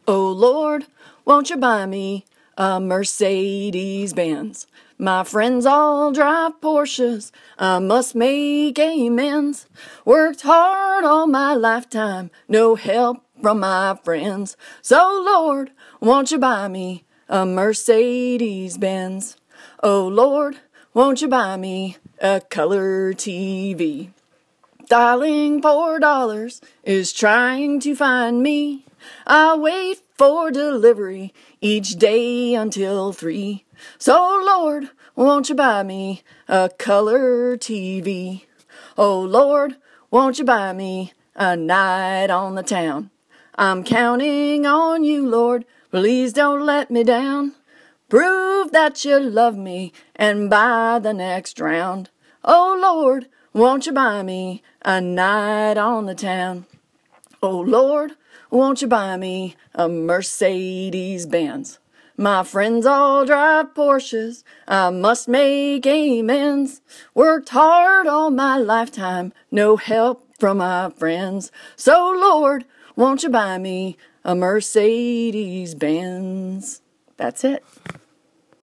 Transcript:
Oh Lord, won't you buy me a Mercedes-Benz? My friends all drive Porsches, I must make amends. Worked hard all my lifetime, no help from my friends. So Lord, won't you buy me a Mercedes-Benz? Oh Lord, won't you buy me a color TV? Dialing $4 is trying to find me. I wait for delivery each day until 3. So Lord, won't you buy me a color TV? Oh Lord, won't you buy me a night on the town? I'm counting on you, Lord, please don't let me down. Prove that you love me and buy the next round. Oh Lord, won't you buy me a night on the town? Oh Lord, won't you buy me a Mercedes-Benz? My friends all drive Porsches, I must make amends. Worked hard all my lifetime, no help from my friends. So Lord, won't you buy me a Mercedes-Benz? That's it.